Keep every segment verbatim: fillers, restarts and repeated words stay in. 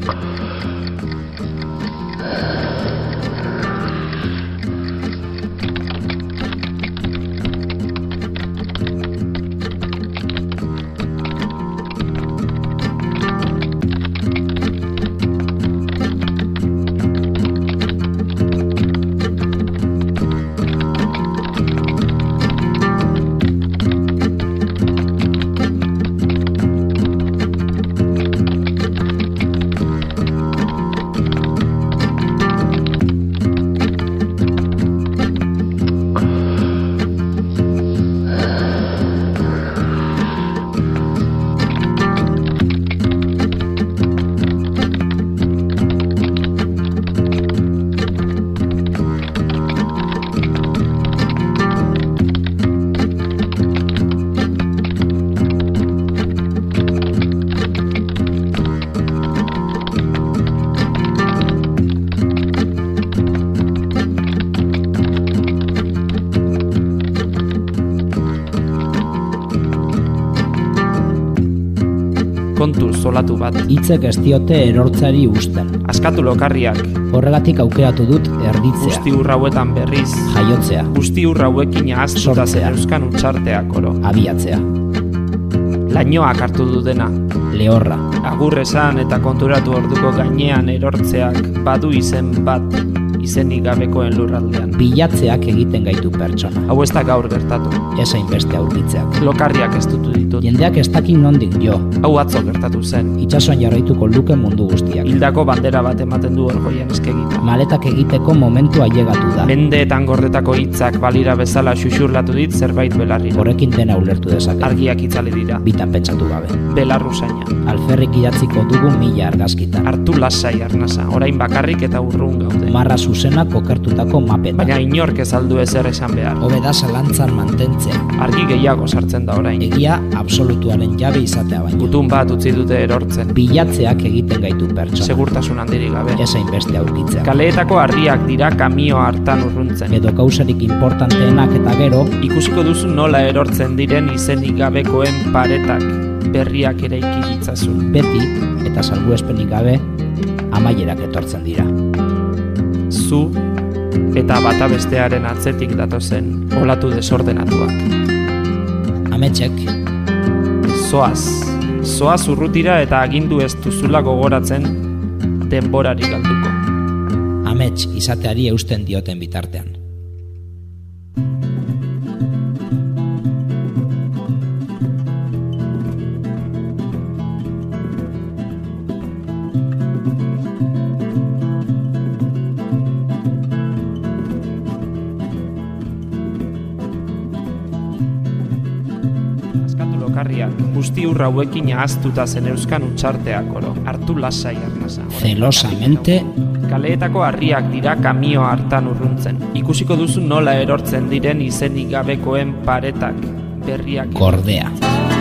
kontu zolatu bat. Hitzek ez diote erortzari usten. Askatu lokarriak. Horregatik aukeratu dut erditzea. Guzti urrauetan berriz. Jaiotzea. Guzti urrauekin ahaztuta zeneuzkan utxarteak oro. Abiatzea. Lainoak hartu du dena. Lehorra. Agur esan eta konturatu orduko gainean erortzeak badu izen bat. Izenik gabekoen lurraldean. Bilatzeak egiten gaitu pertsona. Hau ez da gaur gertatu. Esain beste aurkitzeak. Lokarriak ez dutu ditut. Jendeak ez dakin nondik jo. Hau atzo gertatu zen. Itsasoan jarraituko luke mundu guztiak. Hildako bandera bat ematen du orgoian eskegita. Maletak egiteko momentua ailegatu da. Mendeetan gordetako hitzak balira bezala xuxurlatu dit zerbait belarrira. Horrekin dena ulertu dezake. Argiak itzali dira. Bitan pentsatu gabe. Belarruzaina. Alferrik idatziko dugu mila argazkitan. Hartu lasai arnasa, orain bakarrik eta urrun gaude. Marra zuzena kokertutako mapetan. Baina inork ez aldu ezer esan behar. Hobeda zalantzan mantentzea. Argi gehiago sartzen da orain. Egia absolutuaren jabe izatea baino. Gutun bat utzi dute erortzen. Bilatzeak egiten gaitu pertsona. Segurtasun handirik gabe. Esain beste aurkitzea. Kaleetako harriak dira kamio hartan urruntzen. Edo kausarik importanteenak eta gero. Ikusiko duzu nola erortzen diren izenik gabekoen paretak. Berriak eraiki ditzazun. Beti, eta salbuespenik gabe, amaierak etortzen dira. Zu eta bata bestearen atzetik datozen olatu desordenatuak. Ametsek. Zoaz, zoaz urrutira eta agindu ez duzula gogoratzen denborari galduko. Amets izateari eusten dioten bitartean. Guzti urra hauekin ahaztuta zeneuzkan utxarteak oro. Hartu lasai arnasa. Zelosamente. Kaleetako harriak dira kamio hartan urruntzen. Ikusiko duzu nola erortzen diren izenik gabekoen paretak. Berriak. Gordea.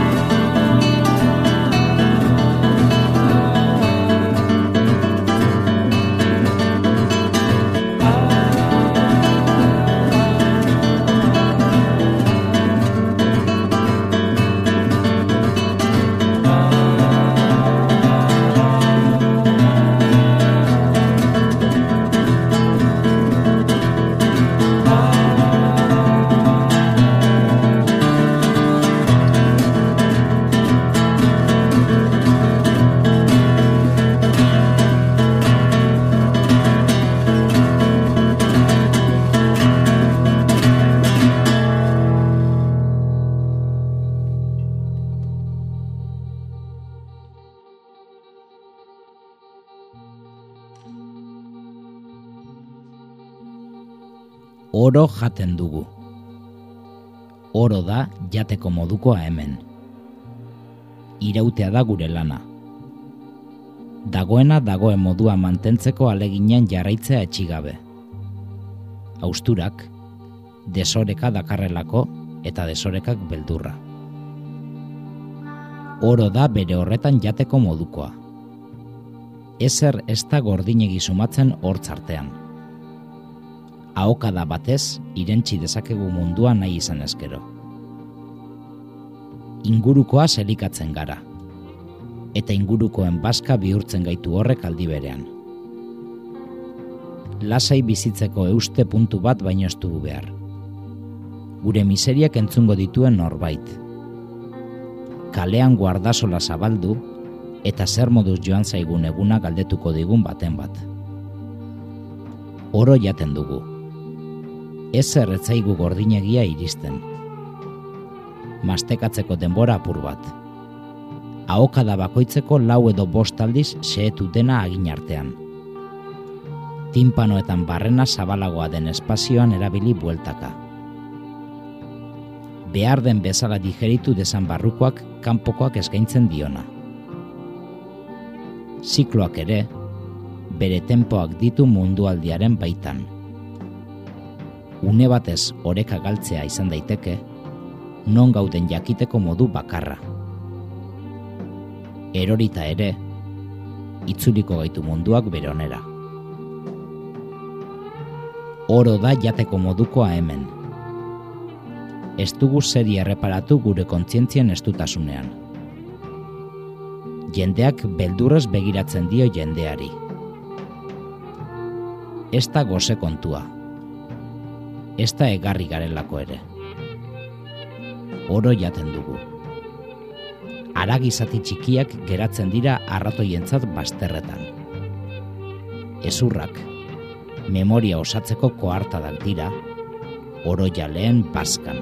Oro jaten dugu. Oro da jateko modukoa hemen. Irautea da gure lana. Dagoena dagoen modua mantentzeko aleginen jarraitzea etxigabe. Austurak, desoreka dakarrelako eta desorekak beldurra. Oro da bere horretan jateko modukoa. Ezer ez da gordinegi sumatzen hortz artean. Ahokada batez irentsi dezakegu mundua nahi izan ezkero. Ingurukoa selikatzen gara. eta ingurukoen bazka bihurtzen gaitu horrek aldi berean. Lasai bizitzeko euste puntu bat baino ez dugu behar. Gure miseriak entzungo dituen norbait. Kalean guardasola zabaldu eta zer moduz joan zaigun eguna galdetuko digun baten bat. Oro jaten dugu. Ezer ez zaigu gordinegia iristen. Mastekatzeko denbora apur bat. Ahokada bakoitzeko lau edo bost aldiz xehetu dena agin artean. Tinpanoetan barrena zabalagoa den espazioan erabili bueltaka. Behar den bezala digeritu desan barrukoak kanpokoak eskaintzen diona. Zikloak ere, bere tempoak ditu mundualdiaren baitan. Une batez oreka galtzea izan daiteke, non gauden jakiteko modu bakarra. Erorita ere, itzuliko gaitu munduak bere onera. Oro da jateko modukoa hemen. Ez dugu zeri erreparatu gure kontzientzien estutasunean. Jendeak beldurrez begiratzen dio jendeari. Ez da goze kontua. Ez da egarri garelako ere. Oro jaten dugu. Haragi zati txikiak geratzen dira arratoientzat bazterretan. Ezurrak, memoria osatzeko koartadak dira, oro jaleen bazkan.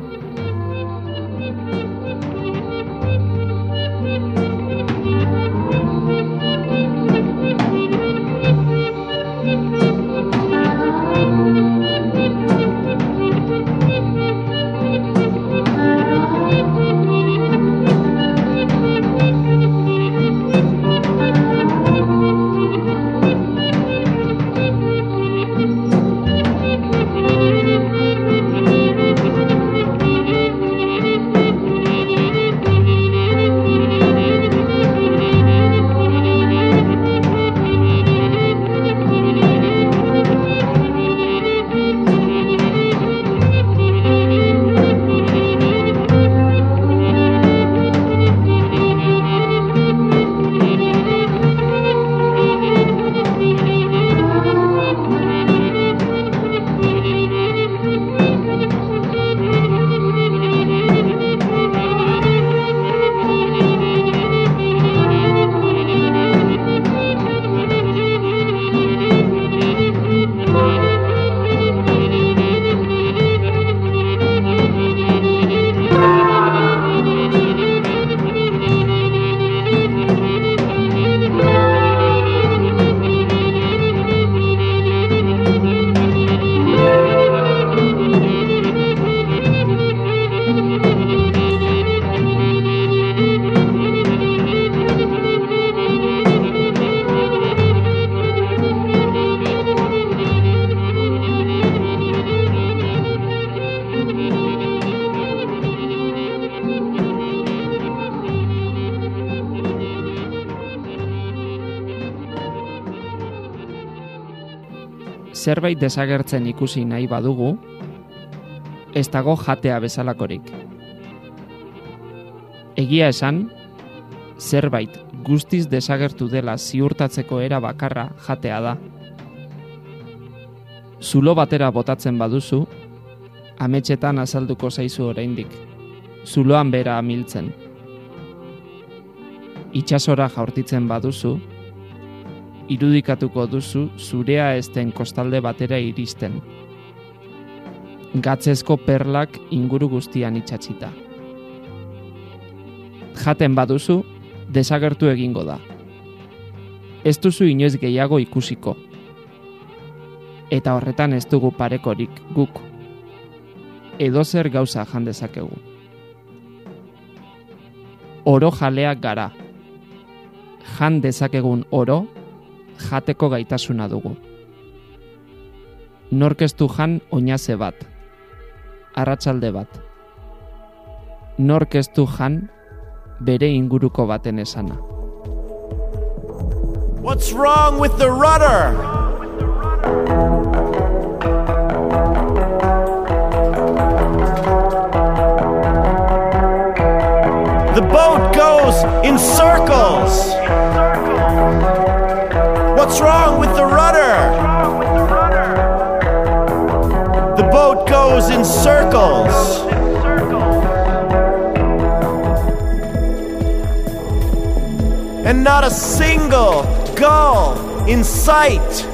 Zerbait desagertzen ikusi nahi badugu, ez dago jatea bezalakorik. Egia esan, zerbait guztiz desagertu dela ziurtatzeko era bakarra jatea da. Zulo batera botatzen baduzu, ametsetan azalduko zaizu oraindik, zuloan bera amiltzen. Itsasora jaurtitzen baduzu, irudikatuko duzu zurea ez den kostalde batera iristen. Gatzezko perlak inguru guztian itsatsita. Jaten baduzu, desagertu egingo da. Ez duzu inoiz gehiago ikusiko. Eta horretan ez dugu parekorik guk. Edozer gauza jan dezakegu. Oro jaleak gara. Jan dezakegun oro, jateko gaitasuna dugu. Nork ez du jan oinaze bat, arratsalde bat. Nork ez du jan bere inguruko baten esana. What's wrong with the rudder? The boat goes in circles. What's wrong with the rudder? The boat goes in circles. And not a single gull in sight.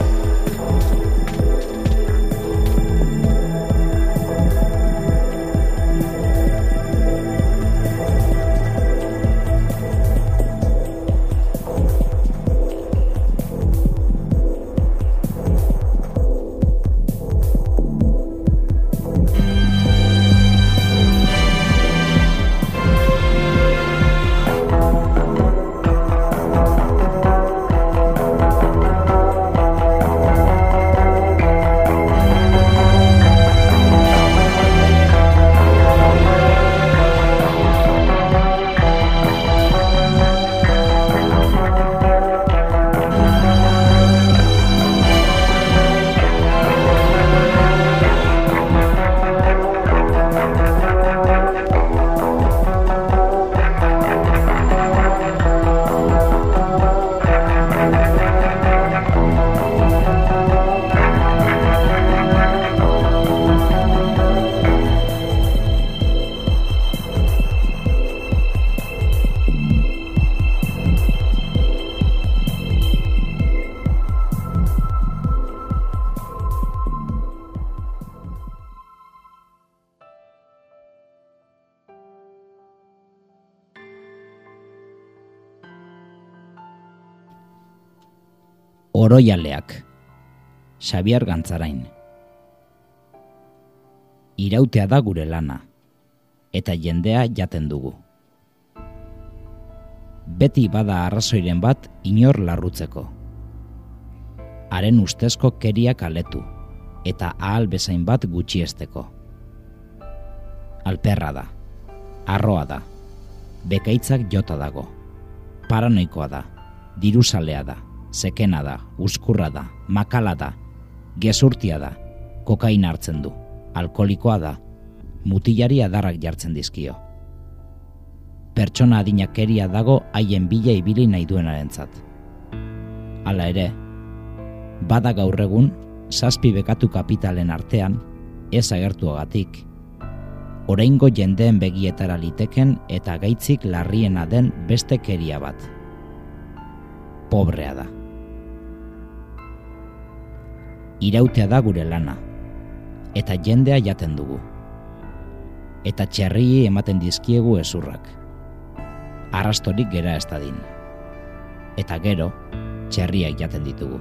Oroialeak, Xabier Gantzarain. Irautea da gure lana, eta jendea jaten dugu. Beti bada arrazoiren bat inor larrutzeko. Haren ustezko keriak aletu, eta ahal bezain bat gutxiesteko. Alperra da, arroa da, bekaitzak jota dago, paranoikoa da, diruzalea da, sekena da, uzkurra da, makala da, gezurtia da, kokaina hartzen du, alkolikoa da, mutilari adarrak jartzen dizkio. Pertsona adinakeria dago haien bila ibili nahi duenarentzat. Hala ere, bada gaur egun, zazpi bekatu kapitalen artean, ez agertuagatik, oraingo jendeen begietara liteken eta gaitzik larriena den beste keria bat. Pobrea da. Irautea da gure lana, eta jendea jaten dugu. Eta txerriei ematen dizkiegu ezurrak. Arrastorik gera ez dadin. Eta gero, txerriak jaten ditugu.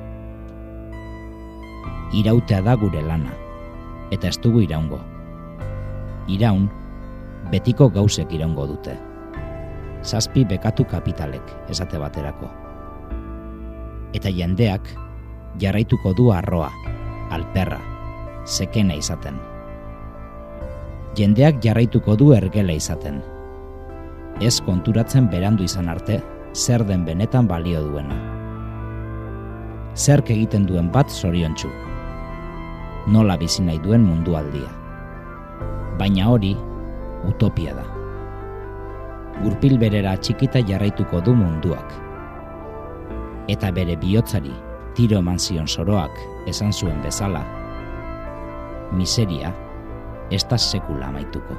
Irautea da gure lana, eta ez dugu iraungo. Iraun, betiko gauzek iraungo dute. Zazpi bekatu kapitalek, esate baterako. Eta jendeak jarraituko du arroa, alperra, sekena izaten. Jendeak jarraituko du ergela izaten. Ez konturatzen berandu izan arte, zer den benetan balio duena. Zerk egiten duen bat zoriontsu. Nola bizi nahi duen mundualdia. Baina hori, utopia da. Gurpil berera txikita jarraituko du munduak. Eta bere bihotzari tiro eman zion soroak esan zuen bezala, miseria ez da sekula amaituko.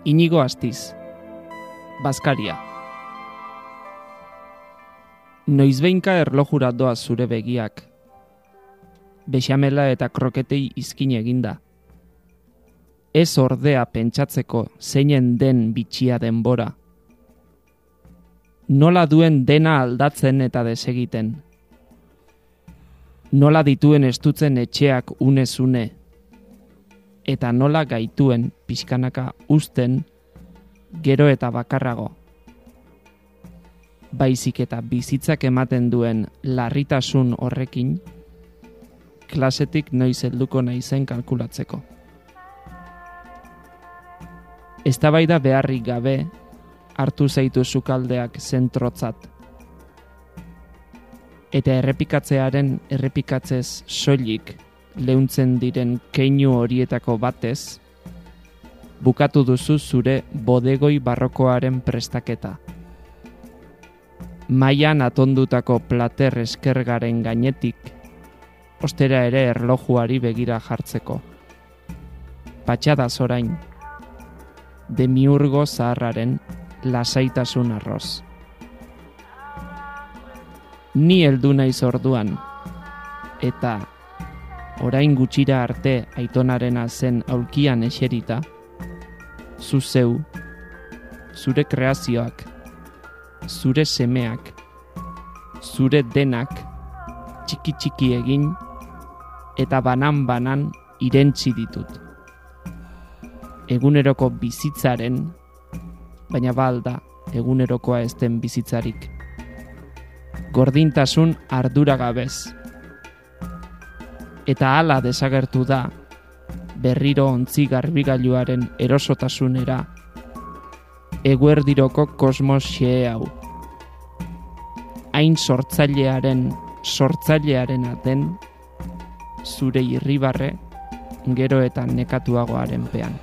Inigo Astiz, Bazkaria. Noizbeinka erlojura doa zure begiak, bexamela eta kroketei izkin eginda. Ez ordea pentsatzeko zeinen den bitxia denbora. Nola duen dena aldatzen eta desegiten. Nola dituen estutzen etxeak unez-une, eta nola gaituen pixkanaka uzten gero eta bakarrago. Baizik eta bizitzak ematen duen larritasun horrekin, klasetik noiz helduko naizen kalkulatzeko. Eztabaida beharrik gabe hartu zaitu sukaldeak zentrotzat. Eta errepikatzearen errepikatzez soilik leuntzen diren keinu horietako batez, bukatu duzu zure bodegoi barrokoaren prestaketa. Mailan atondutako plater eskergaren gainetik, ostera ere erlojuari begira jartzeko. Patxadaz orain, demiurgo zaharraren lasaitasun arroz. Ni heldu naiz orduan, eta orain gutxira arte aitonarena zen aulkian eserita, zu zeu, zure kreazioak, zure semeak, zure denak, txiki-txiki egin, eta banan-banan irentzi ditut. Eguneroko bizitzaren, baina balda egunerokoa ez den bizitzarik. Gordintasun arduragabez. Eta hala desagertu da, berriro ontzi garbigailuaren erosotasunera, eguerdiroko kosmos xe hau. Hain sortzailearen, sortzailearen aten, zure irribarre, gero eta nekatuagoaren pean.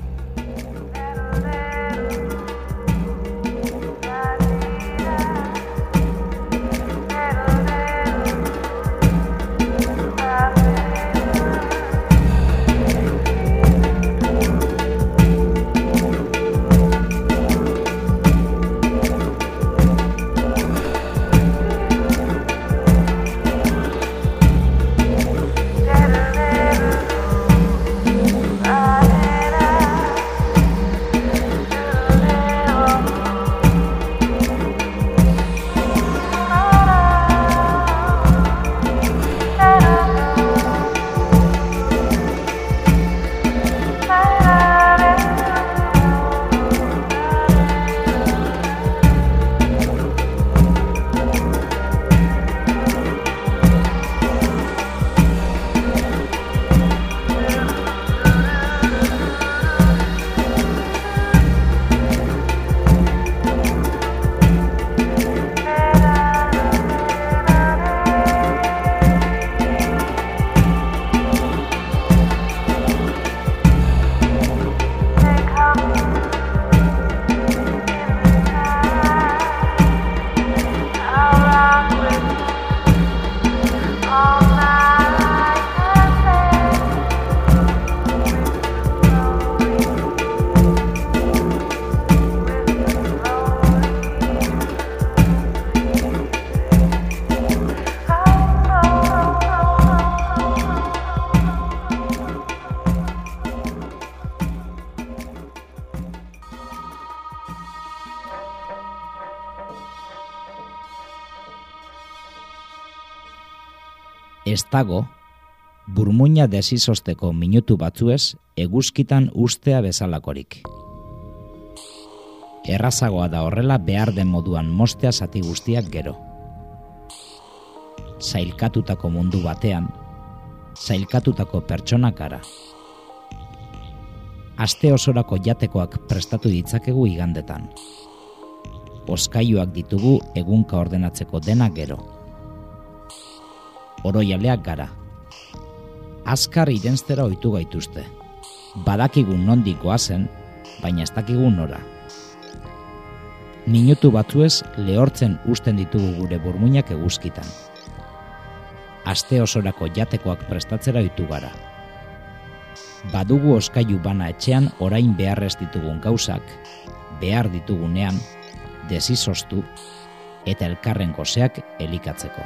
Ez dago, burmuina desizosteko minutu batzuez eguzkitan ustea bezalakorik. Errazagoa da horrela behar den moduan mostea zati guztiak gero. Zailkatutako mundu batean, zailkatutako pertsonakara. Aste osorako jatekoak prestatu ditzakegu igandetan. Oskailuak ditugu egunka ordenatzeko dena gero. Oroialeak gara. Azkar irenstera ohitu gaituzte. Badakigun nondik goazen, baina ez dakigun nora. Minutu batzuez lehortzen usten ditugu gure burmuinak eguzkitan. Aste osorako jatekoak prestatzera ohitu gara. Badugu oskailu bana etxean orain behar ez ditugun gauzak, behar ditugunean, desizostu eta elkarren goseak elikatzeko.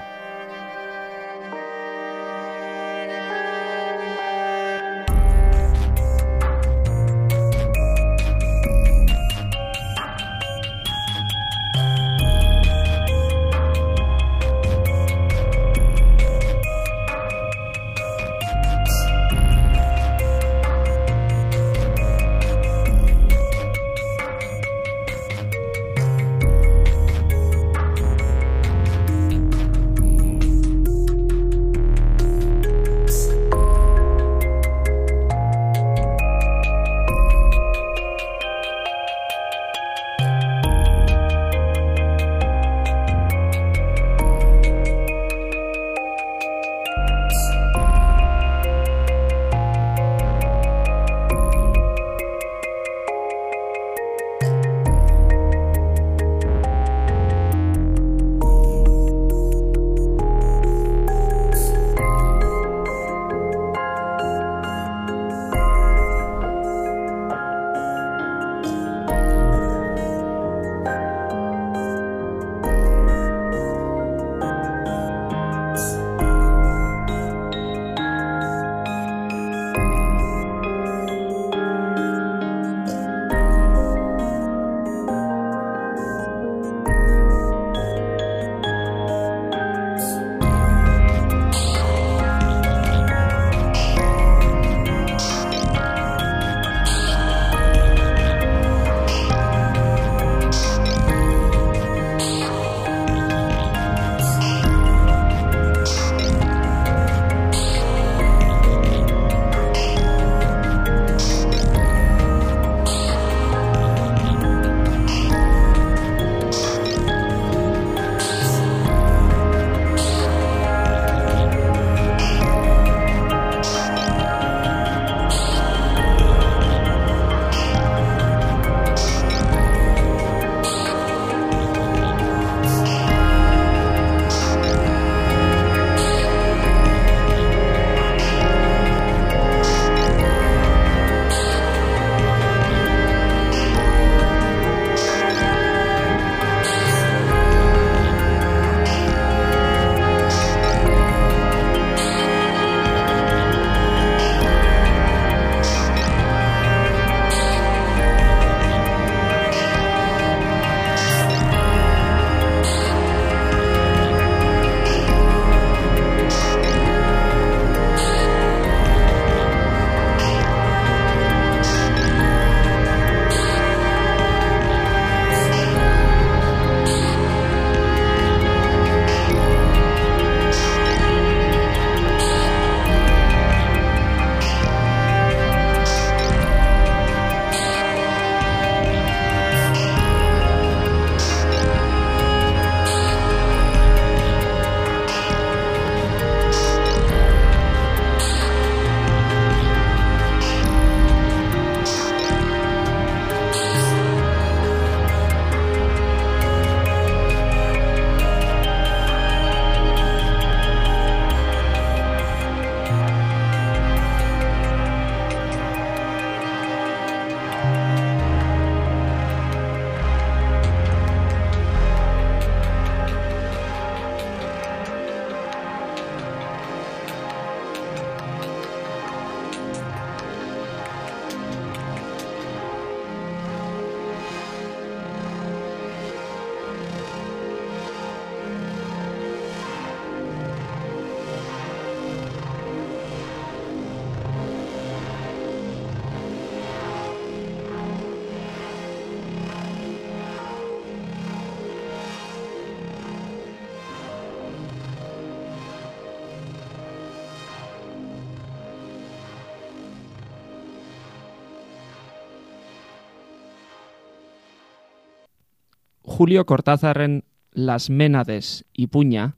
Julio Cortázarren Las Ménades ipuina,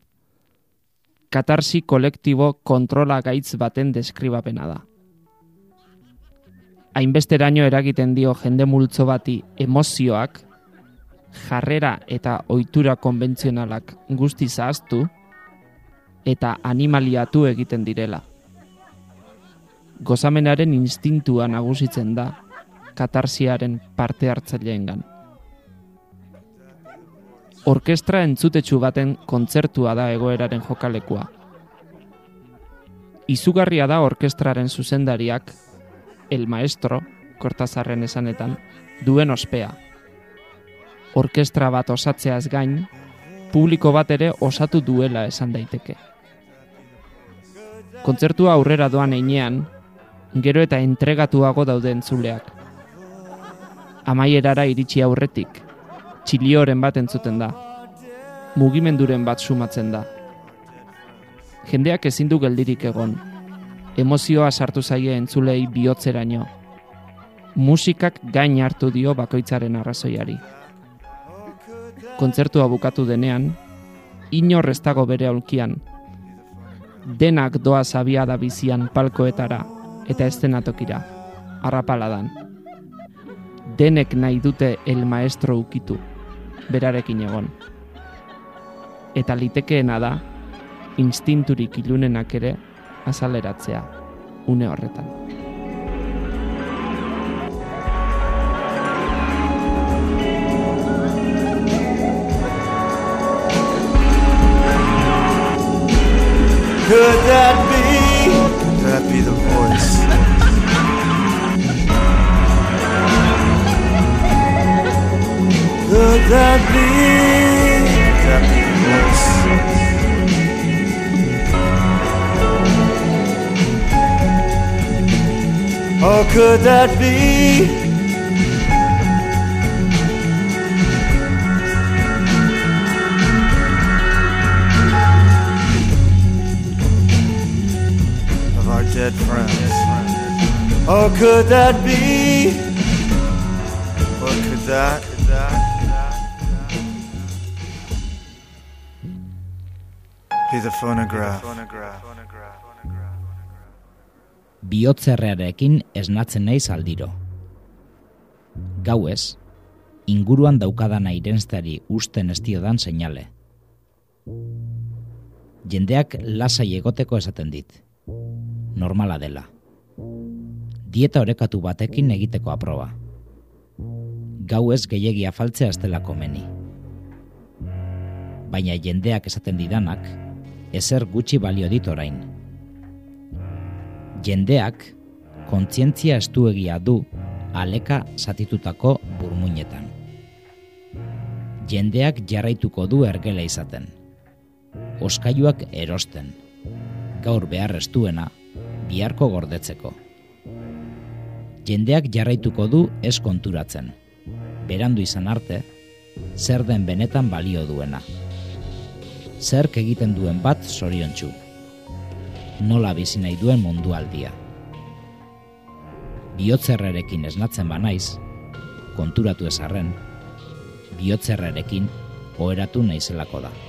katarsi kolektibo kontrola gaitz baten deskribapena da. Hainbesteraino eragiten dio jende multzo bati emozioak, jarrera eta ohitura konbentzionalak guzti zahaztu eta animaliatu egiten direla. gozamenaren instintua nagusitzen da katarsiaren parte hartzaileengan. Orkestra entzutetsu baten kontzertua da egoeraren jokalekua. Izugarria da orkestraren zuzendariak, el maestro, Kortazarren esanetan, duen ospea. Orkestra bat osatzeaz gain, publiko bat ere osatu duela esan daiteke. Kontzertua aurrera doan heinean, gero eta entregatuago daude entzuleak. Amaierara iritsi aurretik, txilioren bat entzuten da. Mugimenduren bat sumatzen da. Jendeak ezin du geldirik egon. Emozioa sartu zaie entzulei bihotzeraino. Musikak gain hartu dio bakoitzaren arrazoiari. Kontzertua bukatu denean, inor ez dago bere aulkian. Denak doa zabiada bizian palkoetara eta eszenatokira, arrapaladan. Denek nahi dute el maestro ukitu, berarekin egon. Eta litekeena da, instinturik ilunenak ere azaleratzea, une horretan. Could that be? Could that be the voice? Could that be? Could that be the voice? Oh, could that be? Dead friends. Oh, could that be? Or could that? Could that? Be the phonograph. Bihotzerrearekin esnatzen naiz aldiro. Gauez, inguruan daukadana irensteari usten ez diodan seinale. Jendeak lasai egoteko esaten dit. Normala dela. Dieta orekatu batekin egiteko aproba. Gauez gehiegi afaltzea ez dela komeni. Baina jendeak esaten didanak, ezer gutxi balio dit orain. Jendeak kontzientzia estuegia du aleka zatitutako burmuinetan. Jendeak jarraituko du ergela izaten. Oskailuak erosten. Gaur behar estuena, biharko gordetzeko. Jendeak jarraituko du ez konturatzen. Berandu izan arte, zer den benetan balio duena. Zerk egiten duen bat zoriontsu. Nola bizi nahi duen mundualdia. Bihotzerrerekin esnatzen banaiz, konturatu ezarren, bihotzerrerekin oheratu naizelako da.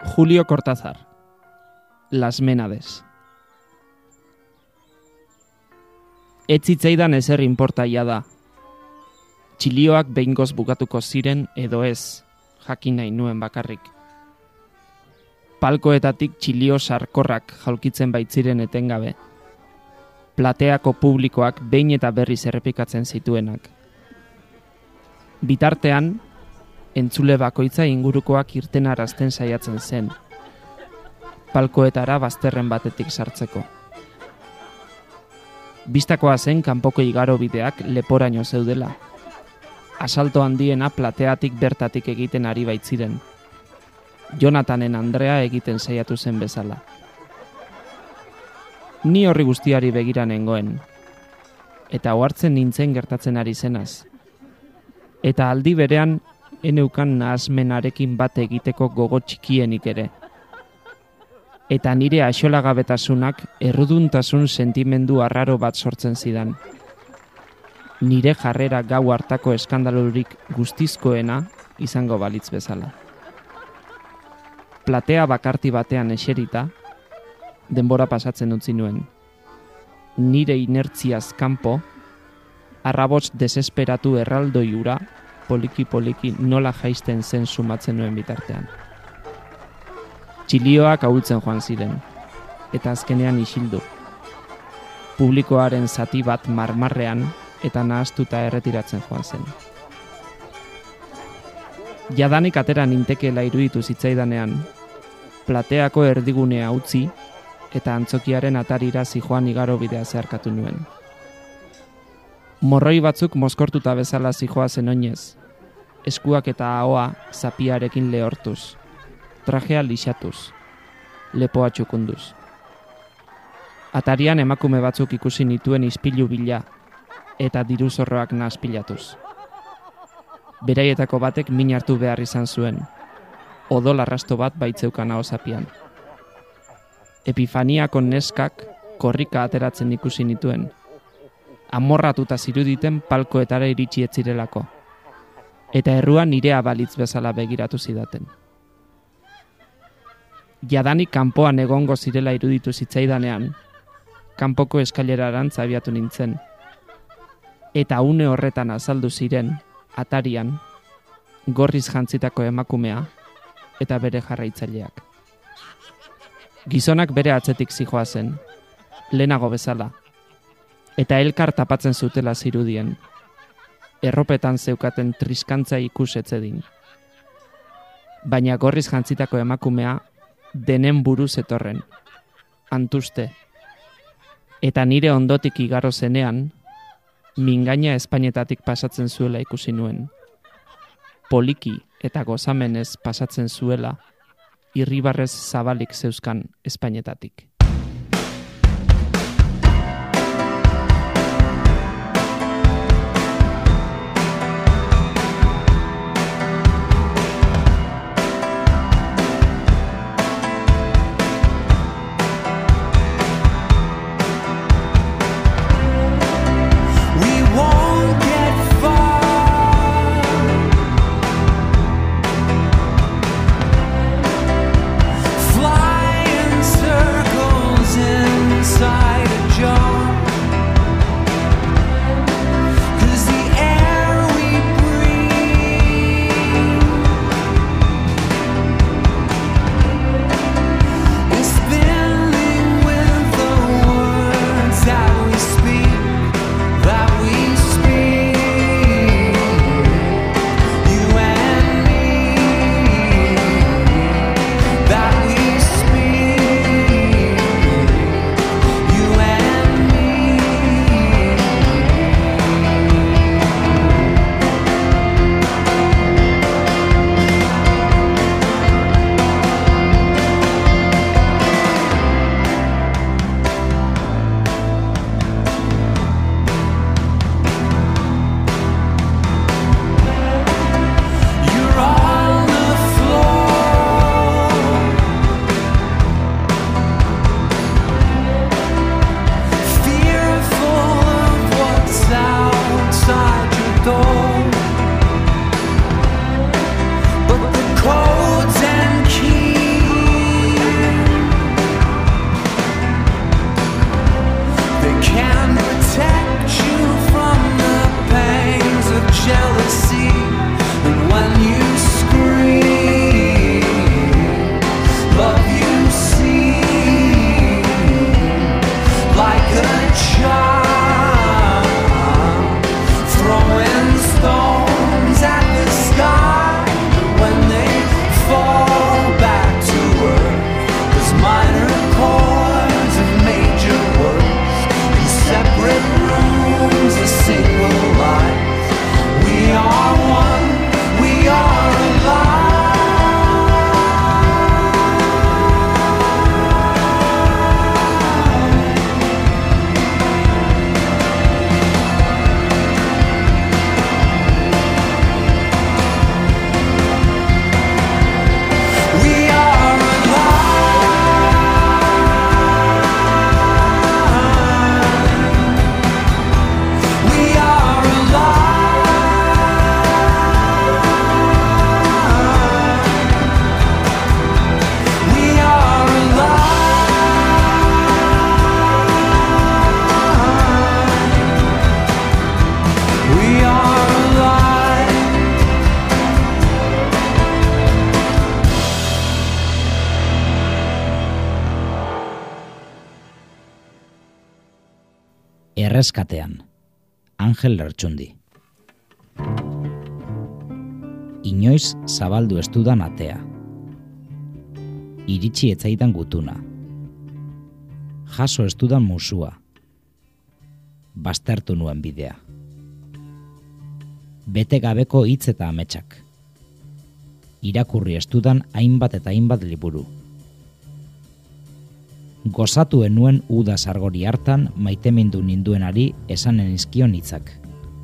Julio Cortázar, Las Ménades. Ez zitzaidan ezer inportaia da. Txilioak behingoz bukatuko ziren edo ez, jakin nahi nuen bakarrik. Palkoetatik txilio sarkorrak jaulkitzen baitziren etengabe. Plateako publikoak behin eta berriz errepikatzen zituenak. Bitartean, entzule bakoitza ingurukoak irtenarazten saiatzen zen, palkoetara bazterren batetik sartzeko. Bistakoa zen kanpoko igaro bideak leporaino zeudela. Asalto handiena plateatik bertatik egiten ari baitziren. Jonathanen Andrea egiten saiatu zen bezala. Ni horri guztiari begira nengoen, eta ohartzen nintzen gertatzen ari zenaz. Eta aldi berean, eneukan nahasmenarekin bat egiteko gogo txikienik ere. Eta nire axolagabetasunak erruduntasun sentimendu arraro bat sortzen zidan. Nire jarrera gau hartako eskandalurik guztizkoena izango balitz bezala. Platea bakarti batean eserita, denbora pasatzen utzi nuen. Nire inertziaz kanpo, arrabots desesperatu erraldoi ura, poliki-poliki nola jaisten zen sumatzen nuen bitartean. Txilioak ahultzen joan ziren, eta azkenean isildu. Publikoaren zati bat marmarrean eta nahastuta erretiratzen joan zen. Jadanik atera nintekeela iruditu zitzaidanean, plateako erdigunea utzi eta antzokiaren atarira zijoan igaro bidea zeharkatu nuen. Morroi batzuk mozkortuta bezala zijoa zen oinez, eskuak eta ahoa zapiarekin lehortuz, trajea lixatuz, lepoa txukunduz. Atarian emakume batzuk ikusi nituen ispilu bila eta diruzorroak nahazpilatuz. Beraietako batek min hartu behar izan zuen, odol arrasto bat baitzeukan aho zapian. Epifaniako neskak korrika ateratzen ikusi nituen, amorratuta ziruditen palkoetara iritsi ez zirelako, eta errua nirea balitz bezala begiratu zidaten. Jadanik kanpoan egongo zirela iruditu zitzaidanean, kanpoko eskailerarantz abiatu nintzen, eta une horretan azaldu ziren, atarian, gorriz jantzitako emakumea eta bere jarraitzaileak. Gizonak bere atzetik zijoa zen, lehenago bezala, eta elkar tapatzen zutela zirudien, erropetan zeukaten triskantza ikus etzedin. Baina gorriz jantzitako emakumea denen buruz etorren, antuzte, eta nire ondotik igaro zenean, mingaina Espainetatik pasatzen zuela ikusi nuen. Poliki eta gozamenez pasatzen zuela, irribarrez zabalik zeuzkan Espainetatik. Fly in circles. Erreskatean, Angel Lertxundi. Inoiz zabaldu ez dudan atea. Iritsi etzaidan gutuna. Jaso ez dudan musua. Baztertu nuen bidea. Bete gabeko hitz eta ametsak. Irakurri ez dudan hainbat eta hainbat liburu. Gozatu enuen uda sargori hartan maitemindu ninduenari esanen izkion hitzak.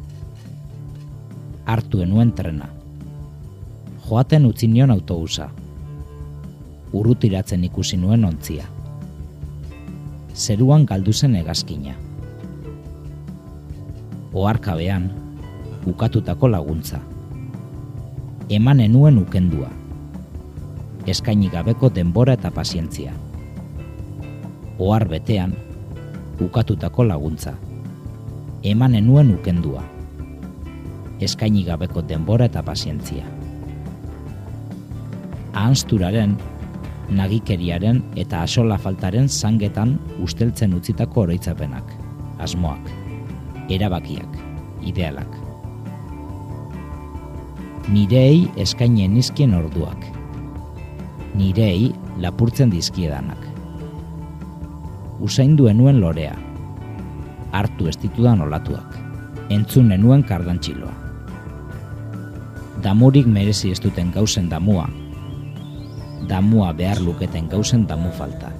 Hartu enuen trena. Joaten utzi nion autobusa. Urrutiratzen ikusi nuen ontzia. Zeruan galdu zen hegazkina. Oharkabean, ukatutako laguntza. Eman enuen ukendua. Eskaini gabeko denbora eta pazientzia. Ohar betean, ukatutako laguntza. Eman enuen ukendua. Eskaini gabeko denbora eta pazientzia. Ahansturaren, nagikeriaren eta axola faltaren zangetan usteltzen utzitako oroitzapenak, asmoak, erabakiak, idealak. Nireei eskainien nizkien orduak. Nireei lapurtzen dizkiedanak. Usaindu enuen lorea. Hartu ez ditudan olatuak. Entzun enuen kardantxiloa. Damurik merezi ez duten gauzen damua. Damua behar luketen gauzen damu falta.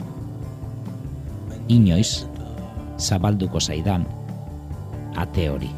Inoiz, zabalduko zaidan, ate hori.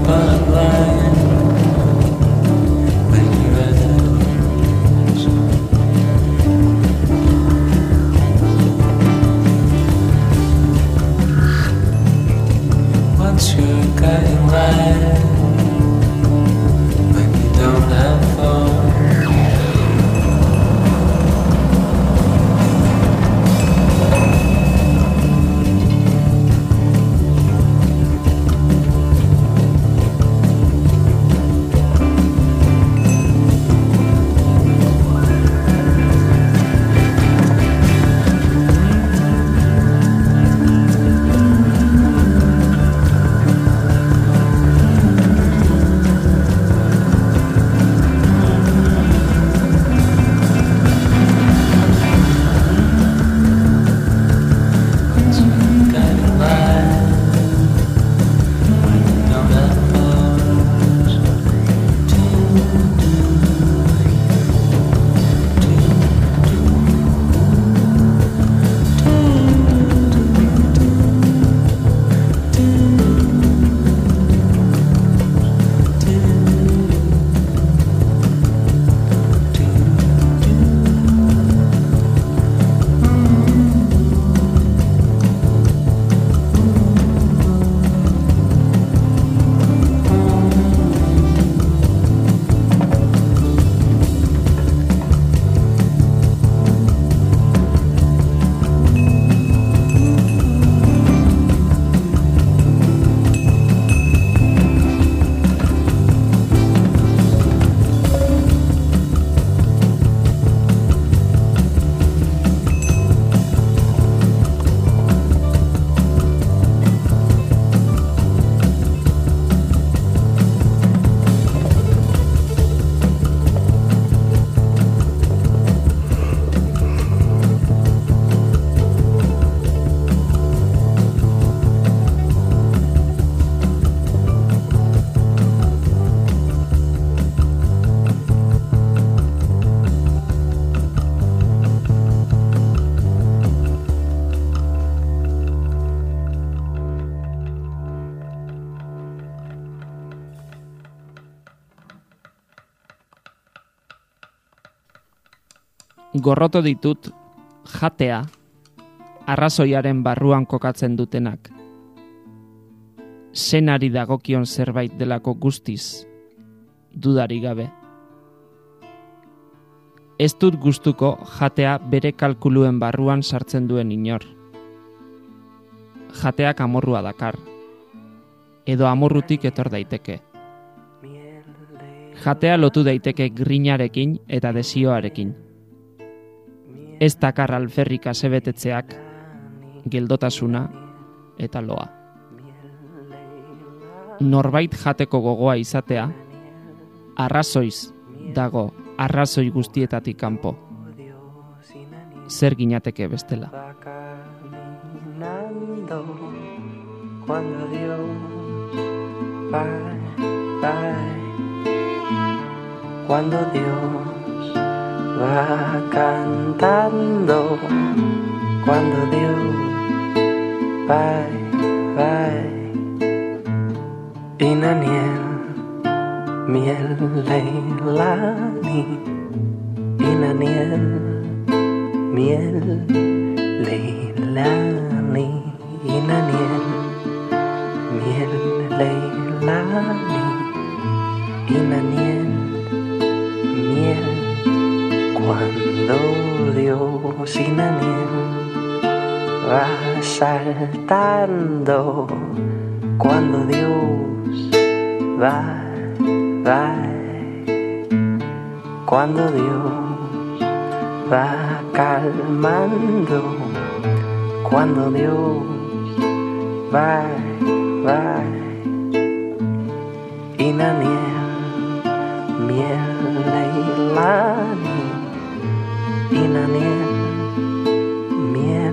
Gorroto ditut jatea arrazoiaren barruan kokatzen dutenak. Senari dagokion zerbait delako guztiz, dudari gabe. Ez dut gustuko jatea bere kalkuluen barruan sartzen duen inor. Jateak amorrua dakar, edo amorrutik etor daiteke. Jatea lotu daiteke grinarekin eta desioarekin. Ez dakar alferrik asebetetzeak, geldotasuna eta loa. Norbait jateko gogoa izatea, arrazoiz dago arrazoi guztietatik kanpo. Zer ginateke bestela. Cuando Dios va, va, cuando Dios va cantando, cuando Dios va, va, Inaniel, miel leilani, Inaniel, miel leilani, Inaniel. Miel leilani, Inaniel, miel, cuando Dios Inaniel va saltando, cuando Dios va, va, cuando Dios va calmando, cuando Dios va, va, Inaniel, miel leilani, Inaniel, miel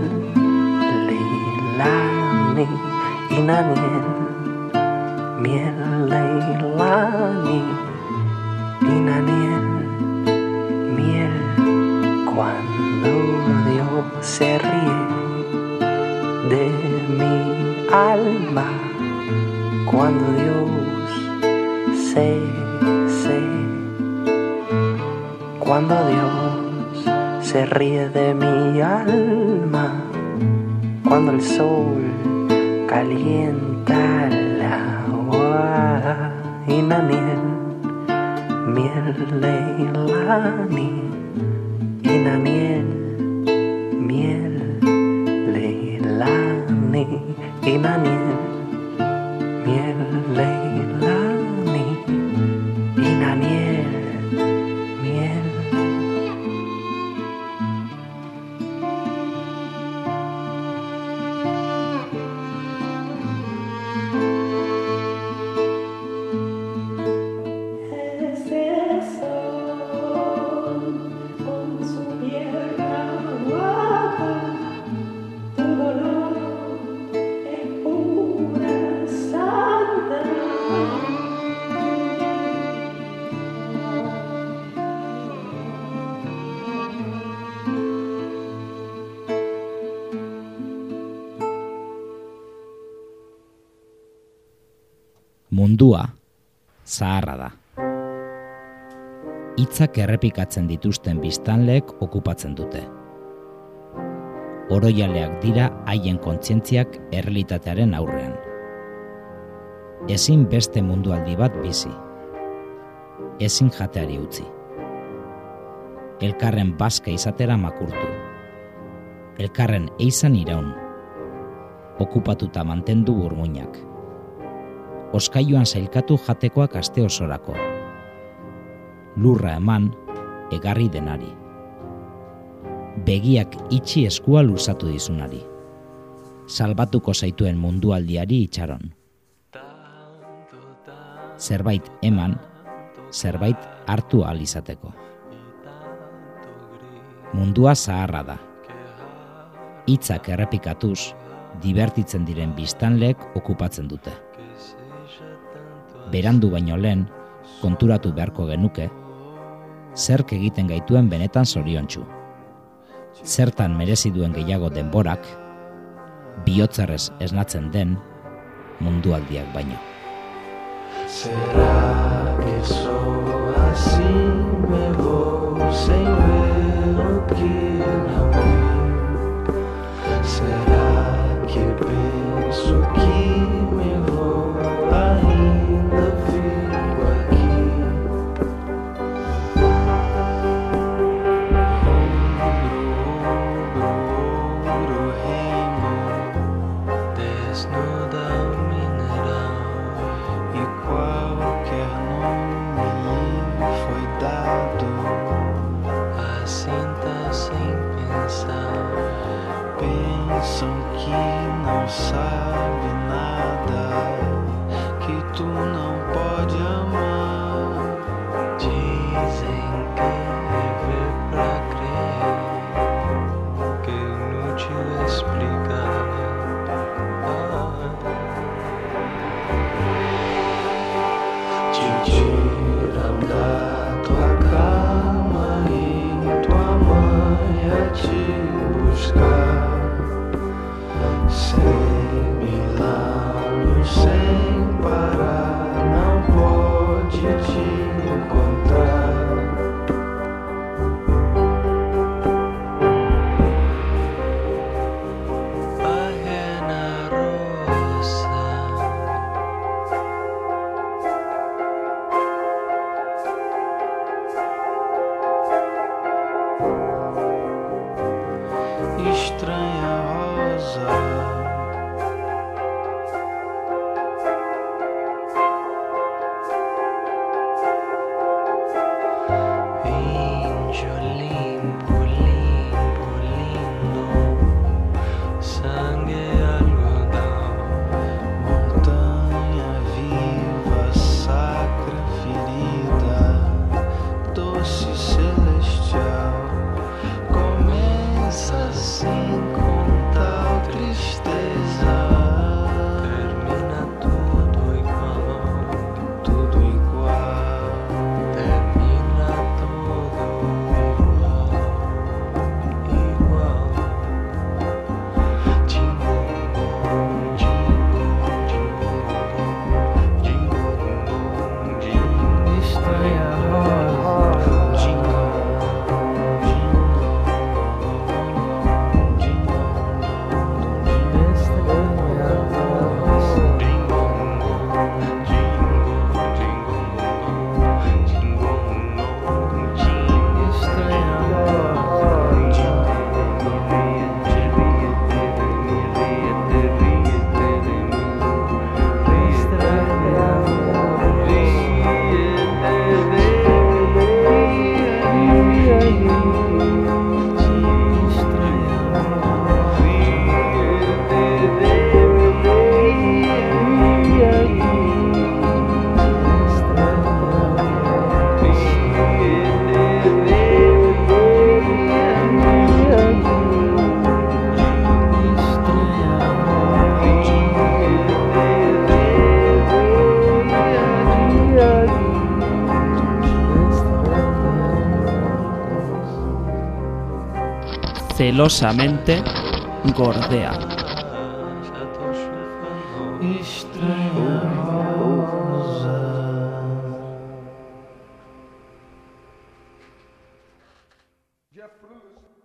leilani, Inaniel, miel leilani, Inaniel, miel, cuando Dios se ríe de mi alma, cuando Dios sé, sé, cuando Dios se ríe de mi alma, cuando el sol calienta el agua, Inaniel, miel leilani, Inaniel, miel leilani, Inaniel, miel leilani, Inaniel, miel. Mundua zaharra da. Hitzak errepikatzen dituzten biztanleek okupatzen dute. Oroialeak dira haien kontzientziak errealitatearen aurrean. Ezin beste mundualdi bat bizi. Ezin jateari utzi. Elkarren bazka izatera makurtu. Elkarren eizan iraun. Okupatuta mantendu burmuinak. Oskailuan sailkatu jatekoak aste osorako. Lurra eman, egarri denari. Begiak itxi eskua luzatu dizunari. Salbatuko zaituen mundualdiari itxaron. Zerbait eman, zerbait hartu ahal izateko. Mundua zaharra da. Hitzak errepikatuz, dibertitzen diren biztanleek okupatzen dute. Berandu baino lehen, konturatu beharko genuke, zerk egiten gaituen benetan zoriontsu. Zertan merezi duen gehiago denborak, bihotzarrez esnatzen den mundualdiak baino. Será que sou assim, me vou sem ver o que não vi? Será que penso que me vou ainda fico aqui? Ouro, ouro, remo, desnuda o mineral, e qualquer nome lhe foi dado, assim tá sem pensar. Pensam que não sabe nada, que tu não pode amar. Dizem que é ver pra crer, que é inútil explicar. Ah. Te tiram da tua cama e tua mãe a te buscar. Sem milagres, sem parar, não pode te encontrar. Barré na roça, celosamente gordea. Jeff Bruce.